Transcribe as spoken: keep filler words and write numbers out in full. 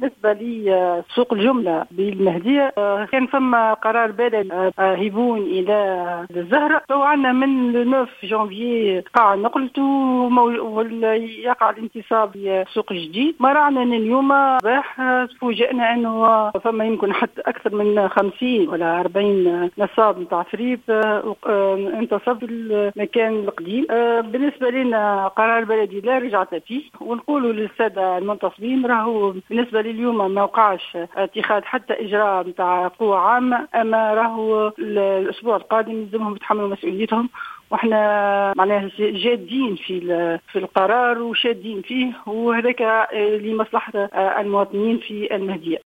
بالنسبة لي سوق الجملة بالمهدية كان فما قرار بلدي هيبون إلى الزهرة. تو عندنا من تسعة جانفي قاع نقلته ويقع الانتصاب لسوق جديد. ما رأينا أن اليوم راح تفوجئنا أنه فما يمكن حتى أكثر من خمسين ولا أربعين نصاب متاع فريب انتصب في المكان القديم. بالنسبة لنا قرار بلدي لا رجعت فيه، ونقولوا للسادة المنتصبين راهو بالنسبة لي اليوم ما وقعش اتخاذ حتى إجراء متاع قوة عامة، أما راهو الأسبوع القادم يلزمهم يتحملوا مسؤوليتهم، واحنا معناها جادين في في القرار وشادين فيه، وهذاك لمصلحة المواطنين في المهدية.